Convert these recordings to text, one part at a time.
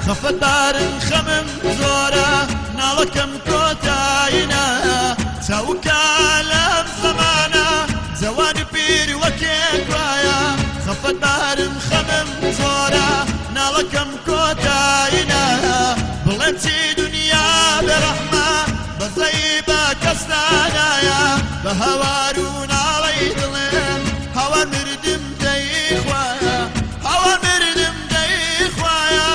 خەفەتبارن خەمم زۆرە ناڵەکەم کۆتایینە چاوکە لەم زەمانە جەوان و پیر وەکێک وایە خەفەتبارن خەمم زۆرە ناڵەکەم کۆتایینە بڵێم چی دنیا بێڕەحمە بەزەی بە کەس نانایە بە هەوار و ناڵەی دڵێم هەوار مردم دەی خوایە هەوار مردم دەی خوایە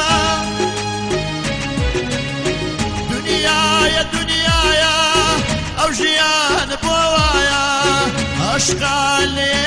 دنیایە دنیایە ئەو ژیانە بۆ وایە عەشقا لێ